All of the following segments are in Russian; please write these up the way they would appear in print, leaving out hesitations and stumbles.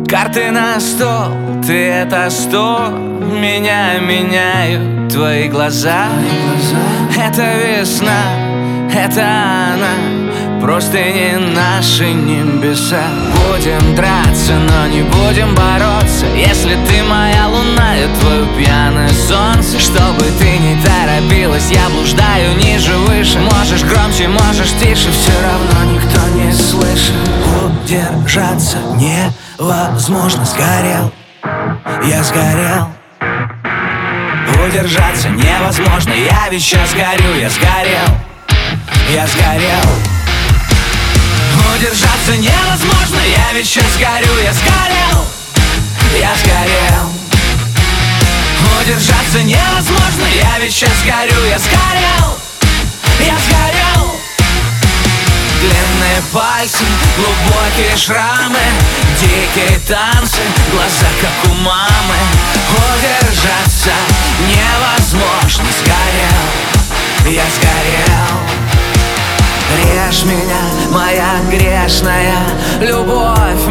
Карты на стол, ты это стол. Меня меняют твои глаза. Это весна, это она. Просто не наши небеса. Будем драться, но не будем бороться. Если ты моя луна, я твое пьяное солнце. Чтобы ты не торопилась, я блуждаю ниже, выше. Можешь громче, можешь тише, все равно никто не слышит. Удержаться невозможно, сгорел, я сгорел. Удержаться невозможно, я ведь сейчас горю, я сгорел, я сгорел. Удержаться невозможно, я ведь сейчас горю, я сгорел, я сгорел. Удержаться невозможно, я ведь сейчас горю, я сгорел, я сгорел. Длинные пальцы, глубокие шрамы, дикие танцы, глаза как у мамы. Удержаться невозможно, сгорел, я сгорел. Режь меня, моя грешная, любовь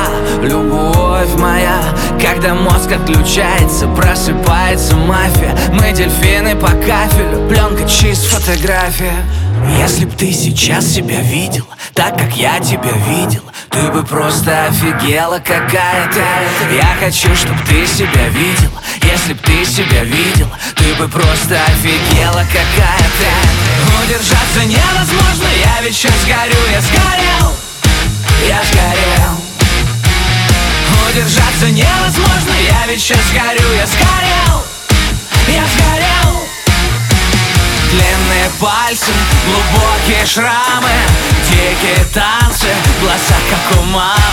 моя. Когда мозг отключается, просыпается мафия. Мы дельфины по кафелю, пленка чист, фотография. Если б ты сейчас себя видела так, как я тебя видел, ты бы просто офигела какая-то. Я хочу, чтоб ты себя видела. Если б ты себя видела, ты бы просто офигела какая-то. Удержаться невозможно, я ведь сейчас горю, я сгорел, я сгорел. Удержаться невозможно, я ведь сейчас горю, я сгорел, я сгорел. Длинные пальцы, глубокие шрамы, дикие танцы, глаза как у мамы.